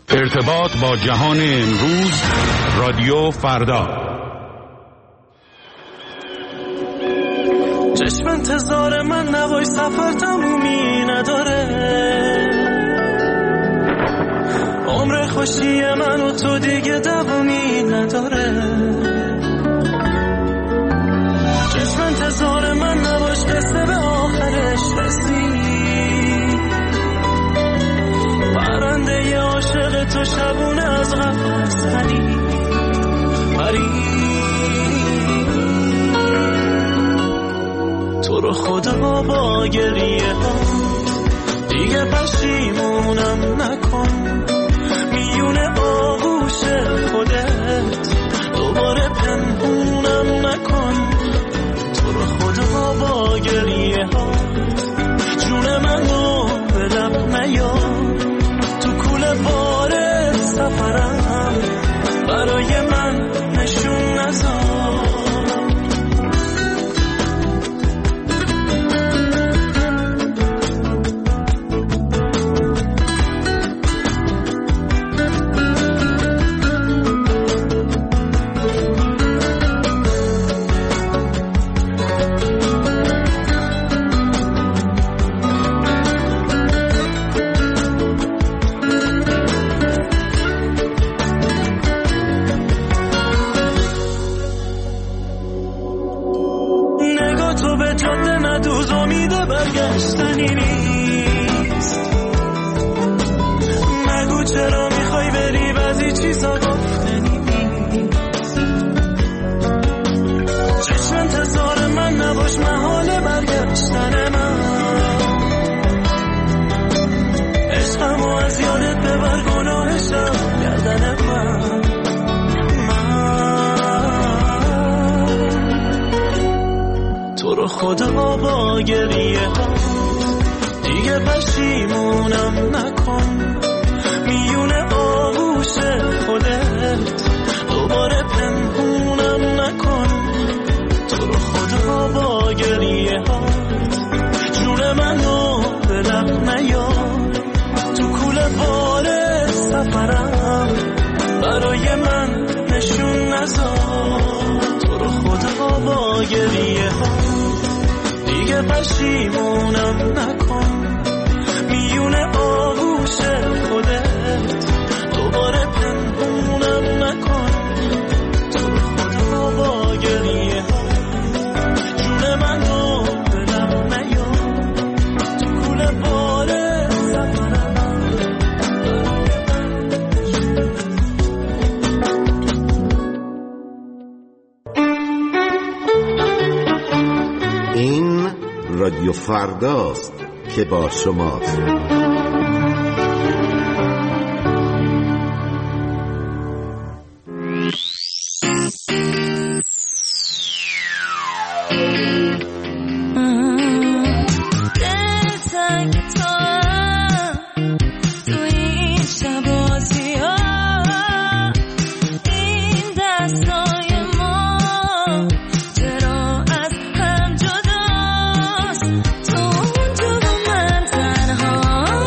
ارتباط با جهان امروز، رادیو فردا. چشم انتظار من نباش، سفر تمومی نداره. عمر خوشی من و تو دیگه دوامی نداره. چشم انتظار من نباش، قصه به آخرش رسید. پرنده عاشق تو شبونه از قفس پرید. تو رو خدا با گریه ها دیگه پشیمونم نکن. میونه آغوش خودت دوباره پنهونم نکن. تو رو خدا با گریه ها جون منو به لب نیار. تو کوله بار سفرم برای من نشون نذار. خدا با گریه ها دیگه پشیمونم نکن. میونه آغوش خودت دوباره پنهونم نکن. تو رو خدا با گریه ها جون منو به لب نیار. تو کوله بار سفرم برای من نشون نذار. تو رو خدا با گریه ها دیگه پشیمونم نکن. میونه آغوش خودت دوباره پنهونم نکن. تو رو خدا با گریه ها جون منو به لب نیار. تو کوله بار سفرم این رادیو فرداست که با شماست. تو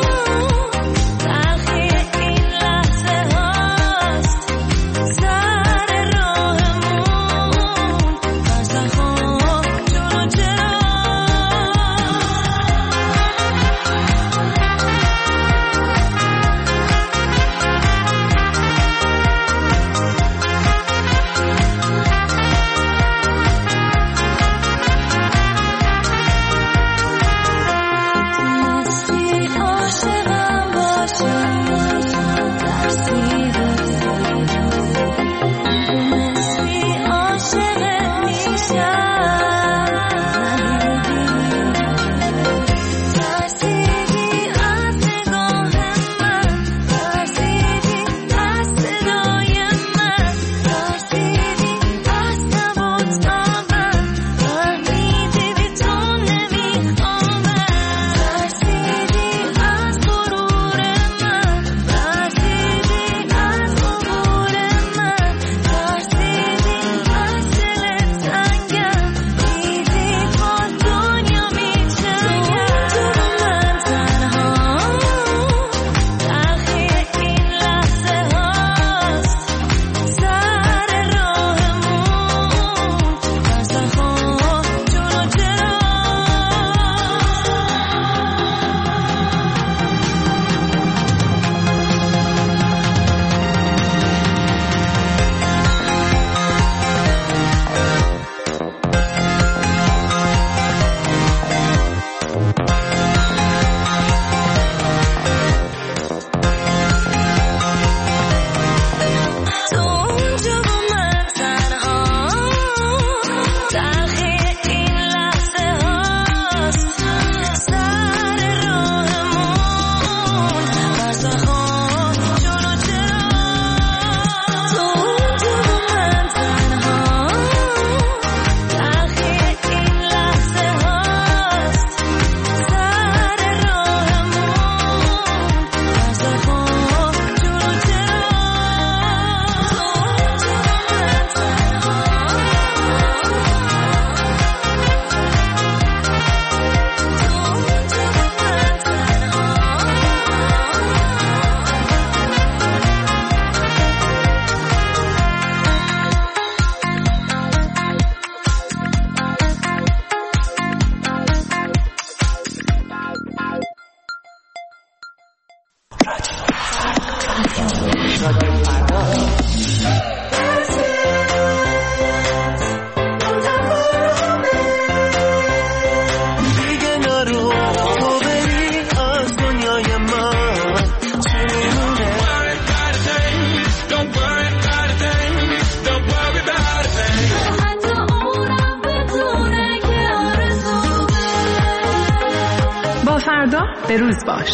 فردا به روز باش.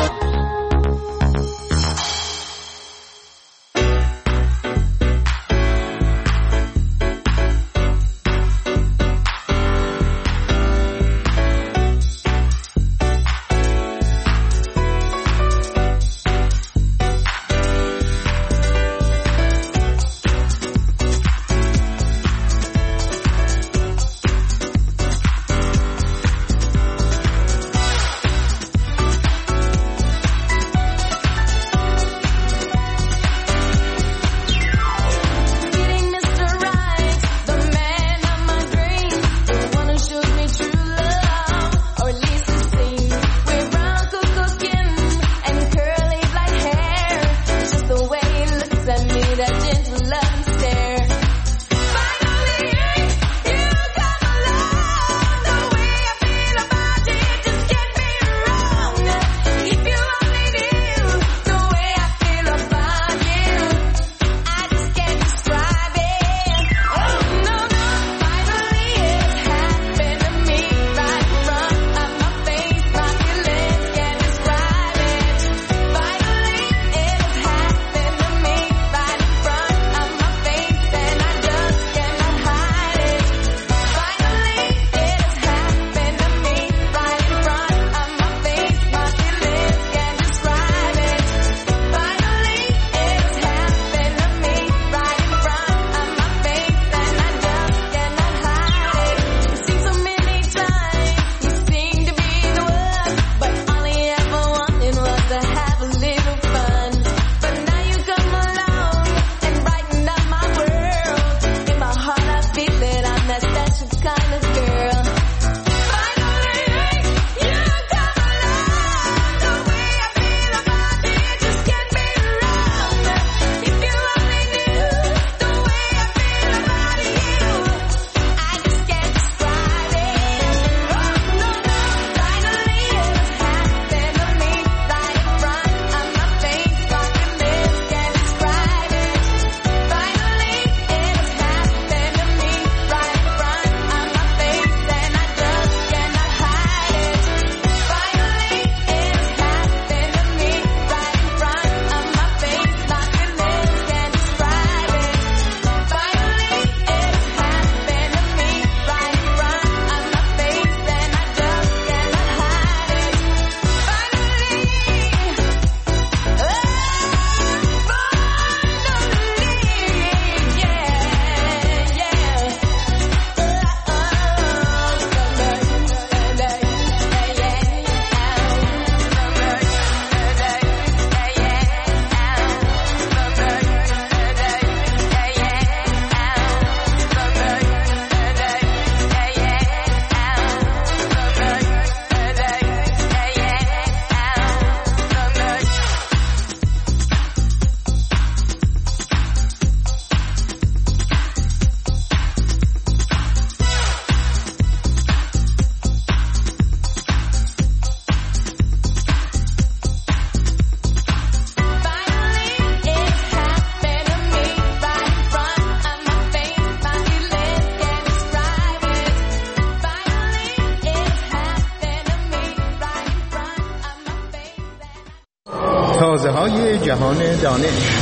تازه‌های جهان دانش.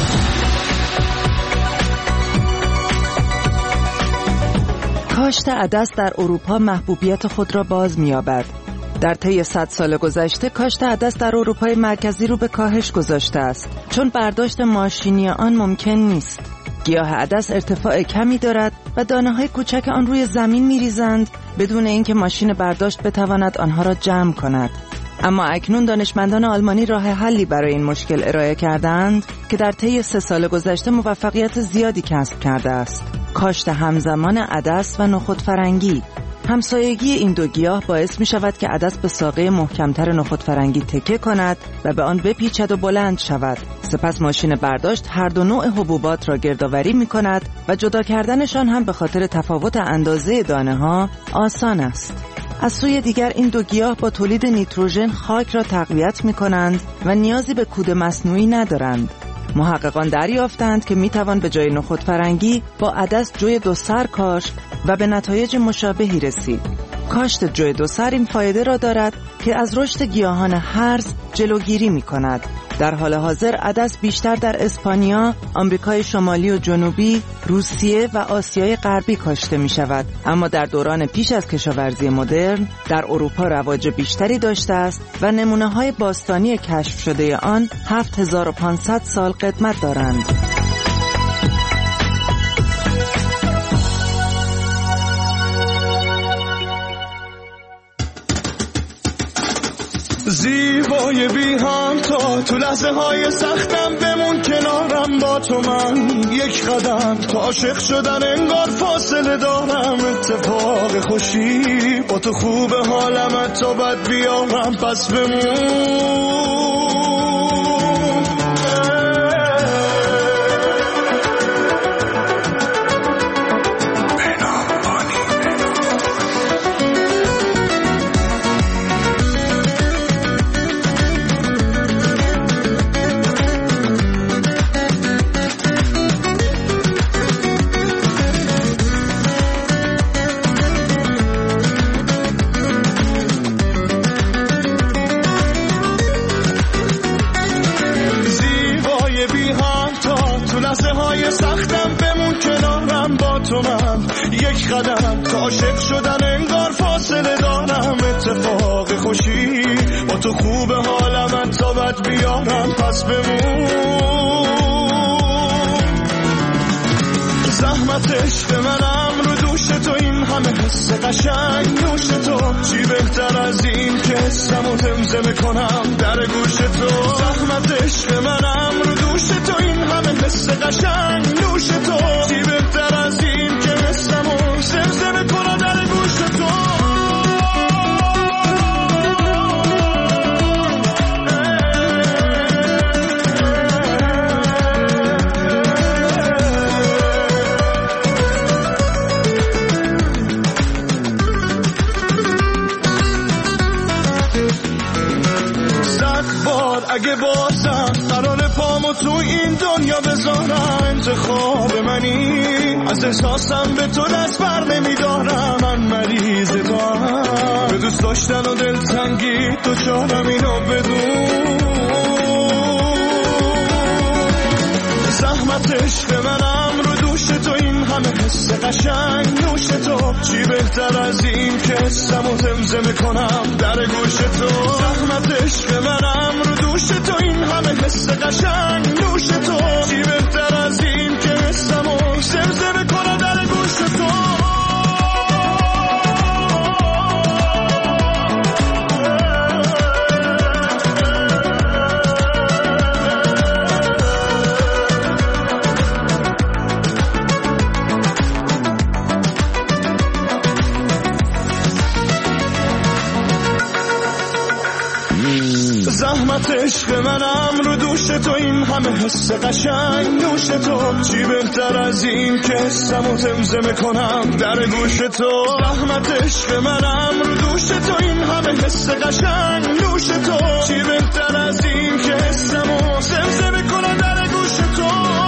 کاشت عدس در اروپا محبوبیت خود را باز می‌یابد. در طی 100 سال گذشته کاشت عدس در اروپای مرکزی رو به کاهش گذاشته است، چون برداشت ماشینی آن ممکن نیست. گیاه عدس ارتفاع کمی دارد و دانه‌های کوچک آن روی زمین می‌ریزند بدون اینکه ماشین برداشت بتواند آنها را جمع کند. اما اکنون دانشمندان آلمانی راه حلی برای این مشکل ارائه کردند که در طی 3 سال گذشته موفقیت زیادی کسب کرده است: کاشت همزمان عدس و نخود فرنگی. همسایگی این دو گیاه باعث می شود که عدس به ساقه محکمتر نخود فرنگی تکیه کند و به آن بپیچد و بلند شود. سپس ماشین برداشت هر دو نوع حبوبات را گردآوری می کند و جدا کردنشان هم به خاطر تفاوت اندازه دانه ها آسان است. از سوی دیگر این دو گیاه با تولید نیتروژن خاک را تقویت می کنند و نیازی به کود مصنوعی ندارند. محققان دریافتند که می توان به جای نخود فرنگی با عدس جوی دو سر کاشت و به نتایج مشابهی رسید. کاشت جوی دو سر این فایده را دارد که از رشد گیاهان هرز جلوگیری می کند. در حال حاضر عدس بیشتر در اسپانیا، آمریکای شمالی و جنوبی، روسیه و آسیای غربی کاشته می شود، اما در دوران پیش از کشاورزی مدرن در اروپا رواج بیشتری داشته است و نمونه‌های باستانی کشف شده آن 7500 سال قدمت دارند. زیبای بی همتا تو لحظه های سختم بمون کنارم با تو من یک قدم تا عاشق شدن انگار فاصله دارم اتفاق خوشی با تو خوب حالم تا بد بیارم پس بمون یک قدم تا عاشق شدن انگار فاصله دارم اتفاق خوشی با تو خوب حالم تا بد بیارم پس بمون زحمت عشق منم رو دوش تو این همه حس قشنگ نوش تو چی بهتر از این که حسمو زمزمه کنم در گوش تو زحمت عشق منم رو دوش تو این همه حس قشنگ نوش تو چی بهتر از این که حسمو زمزمه کنم در گوش تو اگه بازم قرار پامو تو این دنیا بذارم انتخاب منی از احساسم به تو دست بر نمیدارم من مریض تو هم به دوست داشتن و دلتنگی تو چارم اینو بدون زحمت عشق منم رو دوش تو این همه حس قشنگ نوش تو چی بهتر از این که حسمو زمزمه کنم در گوش تو زحمت عشق منم رو دوش تو این همه حس قشنگ نوش تو چی بهتر از این که حسمو زمزمه کنم در گوش تو زحمت عشق منم رو دوش تو این همه حس قشنگ نوش تو چی بهتر از این که حسمو زمزمه کنم در گوش تو زحمت عشق منم رو دوش تو این همه حس قشنگ نوش تو چی بهتر از این که حسمو زمزمه کنم در گوش تو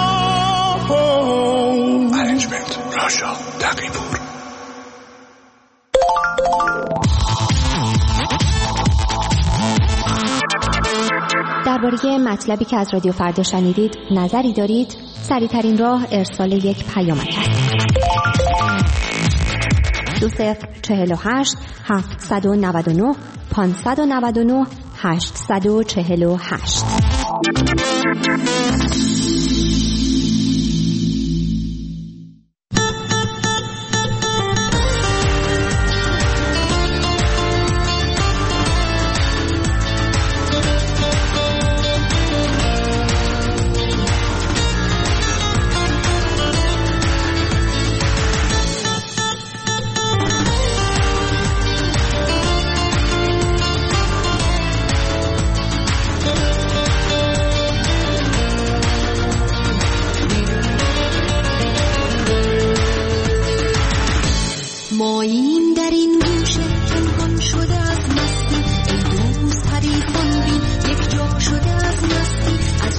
منیجمنت راشا تقی‌پور. درباره مطلبی که از رادیو فردا شنیدید نظری دارید؟ سریع‌ترین راه ارسال یک پیامک است. 2048 799 599 848.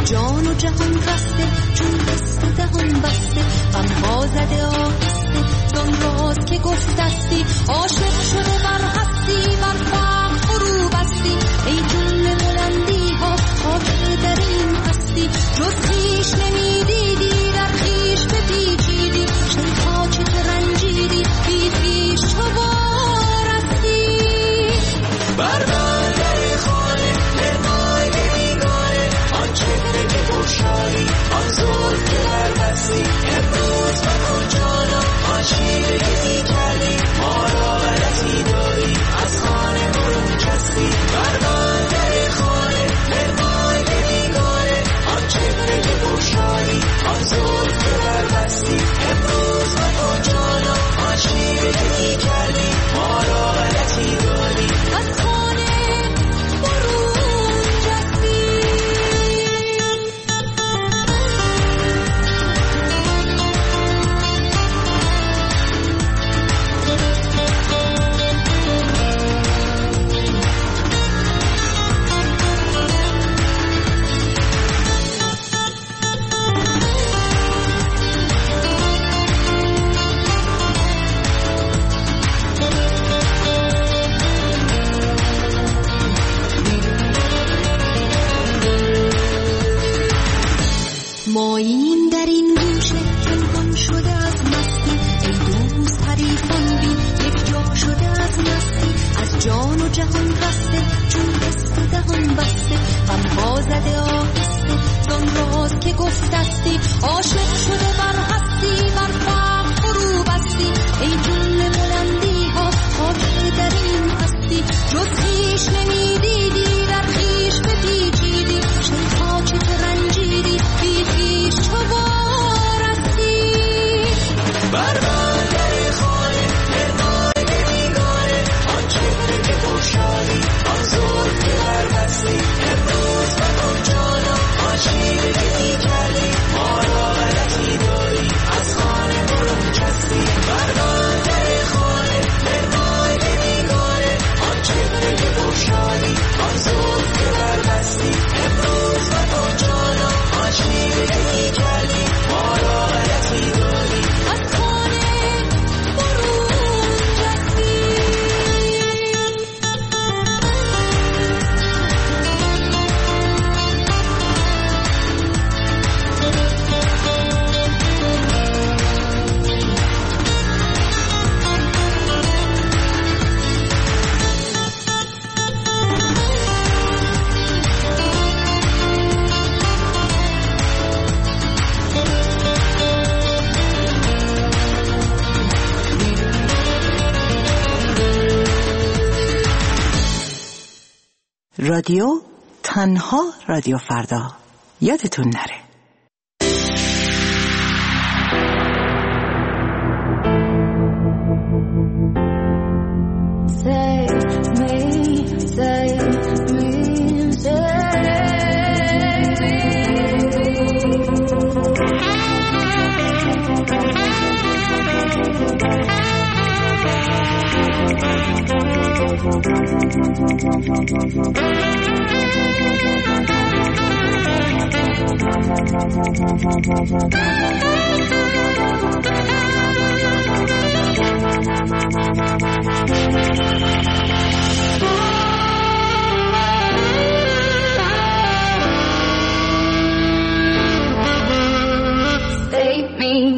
از جان و جهان رسته، چون دست و دهان بسته، غمها زده آهسته، زان راز که گفتستی، عاشق شده بر هستی، بر فقر فرو بستی، ای جمله بلندی ها خاطر در این هستی، جز خویش نمیدیدی، در خویش بپیچیدی، شیخا چه رنجیدی، بی خویش تو وارستی. بر بندر خانه مرمای بیگانه، آن چهره که بگشایی، آن زلف که بربستی، امروز مکن جانا، آن شیره که دی کردی، ما را غلطی داری، از خانه برون کستی. بر بندر خانه مرمای بیگانه، آن چهره که بگشایی، آن زلف که بربستی، امروز مکن جانا، آن شیره که دی کردی، ما را غلطی داری، از خانه برون جستی. ماییم در این گوشه پنهان شده از مستی، ای دوست حریفان بین یک جا شده از مستی، از جان و جهان رسته، چون دست و دهان بسته، غمها زده آهسته، زان راز که گفتستی، عاشق شده بر هستی، بر فقر فرو بستی، ای جمله بلندی ها خاطر در این هستی، جز خویش نمیدیدی، در خویش بپیچیدی، شیخا چه رنجیدی، بی خویش تو وارستی. بر بندر خانه مرمای بیگانه، آن چهره که بگشایی، آن زلف که بربستی، امروز مکن جانا، آن شیره که دی کردی، ما را غلطی داری، از خانه برون کستی. بر بندر خانه مرمای بیگانه، آن چهره که بگشایی، آن زلف که بربستی، امروز مکن جانا، آن شیره که دی کردی، ما را غلطی داری، از خانه برون جستی. رادیو تنها رادیو فردا، یادتون نره. Save me.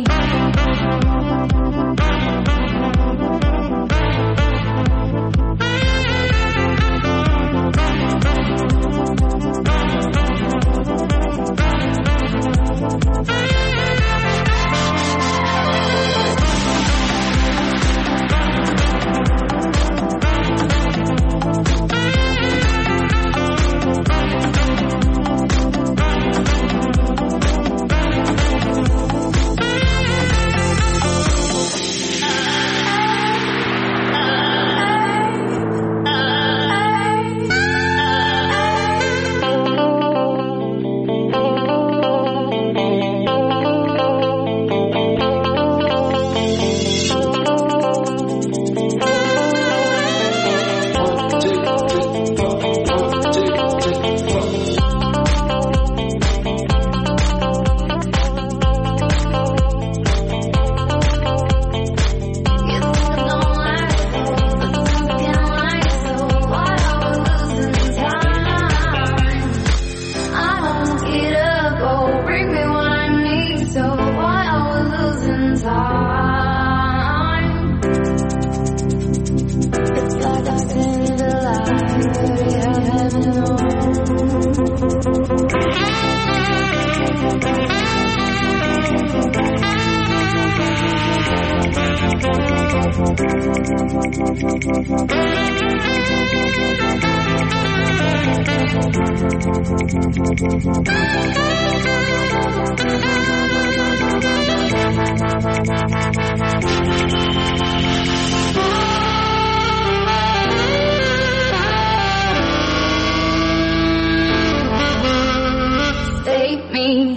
Save me.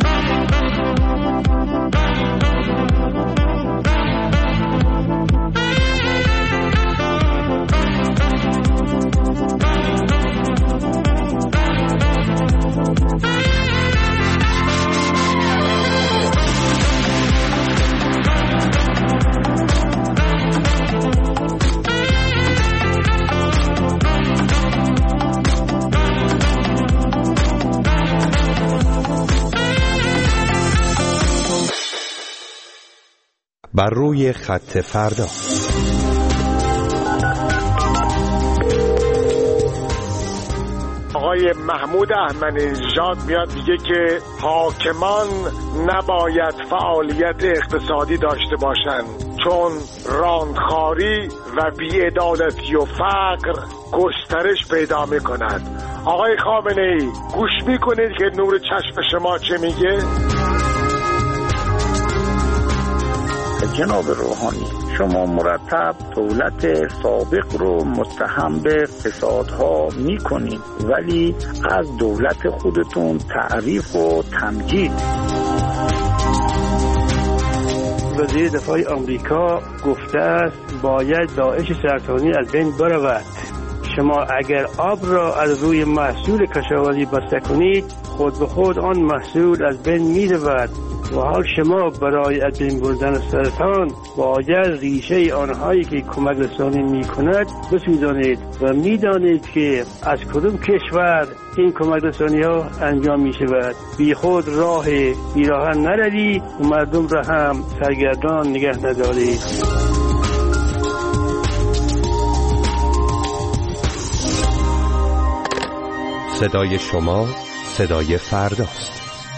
بر روی خط فردا. آقای محمود احمدی‌نژاد میاد میگه که حاکمان نباید فعالیت اقتصادی داشته باشند چون راندخاری و بی‌عدالتی و فقر گسترش پیدا میکند. آقای خامنه‌ای گوش میکنید که نور چشم شما چه میگه؟ جناب روحانی، شما مرتب دولت سابق رو متهم به فسادها میکنید ولی از دولت خودتون تعریف و تمجید. وزیر دفاع آمریکا گفته است باید داعش سرطانی از بین برود. شما اگر آب را از روی محصول کشاورزی بسته کنید خود به خود آن محصول از بین می رود و حال شما برای از بین بردن سرطان باید ریشه آنهایی که کمک رسانی می کند بسوزانید و می دانید که از کدام کشور این کمک رسانی ها انجام می شود. بی خود راه بیراهن نروید و مردم را هم سرگردان نگه ندارید. صدای شما صدای فرداست.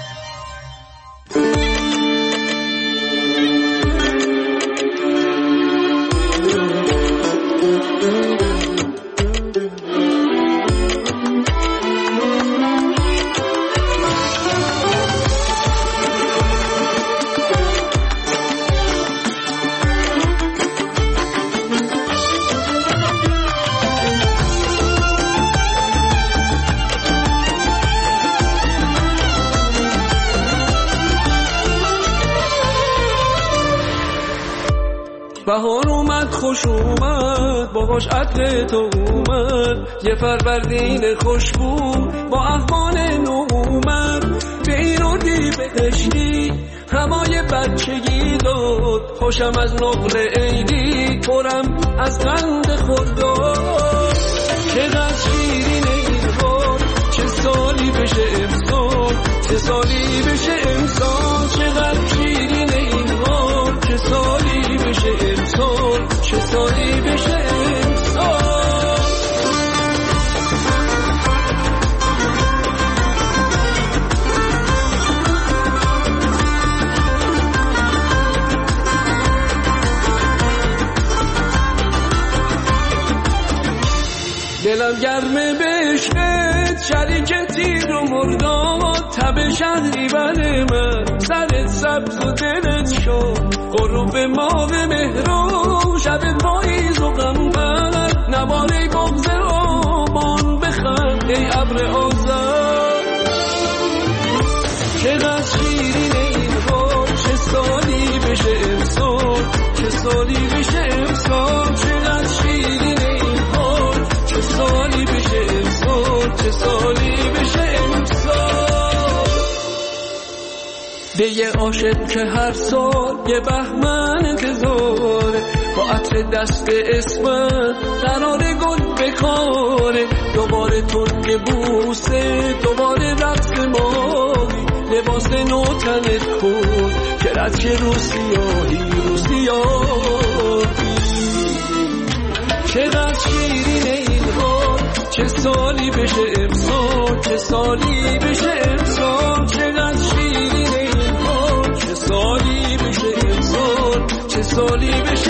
بهار اومد خوش اومد باهاش عطر تو اومد یه فروردین خوشبو با احوال نو اومد به این اردی بهشتی همای بچگی داد خوشم از نقل عیدی پرم از قند خورداد چقدر شیرین این حال چه سالی بشه امسال چه سالی بشه امسال چقدر شیرین این حال چه سالی بشه امسال چه سالی بشه امسال. دلم گرمه بهشت شریک تیر و مرداد تب شهری بر من سرت سبز و دلت شد غروب ماه مهرو شبت پاییز و غمبر نباره بغض آبان بخند ای ابر آذر چقدر شیرین این حال چه سالی بشه امسال چه سالی بشه امسال چقدر شیرین این حال چه سالی بشه امسال چه سالی بشه امسال. به یه عاشق که هر سال یه بهمن انتظاره با عطر دست اسمت قرار گل بکاره دوباره تنگ بوسه دوباره رقص ماهی لباس نو تنت کن که رد که رو سیاهی چقدر شیرین این حال چه سالی بشه امسال چه سالی بشه امسال چقدر شیرین این حال چه سالی بشه امسال چه سالی بشه